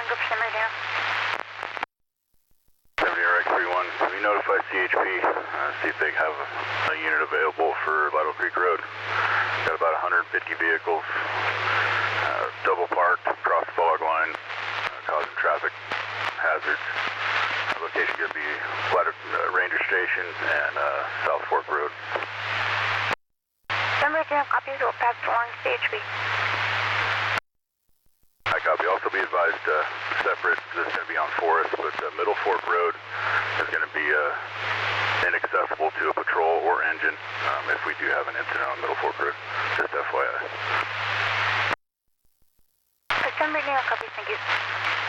1, go for San Bernardino. 70RX31, we notify CHP, see if they have a unit available for Vital Creek Road. Got about 150 vehicles, double parked across the fog line, causing traffic hazards. Location could be Ranger Station and South Fork Road. San Bernardino, copy, we'll pass along to CHP. I copy. Also be advised, separate, this is going to be on Forest, but Middle Fork Road is going to be inaccessible to a patrol or engine if we do have an incident on Middle Fork Road. Just FYI. San Bernardino, copy, thank you.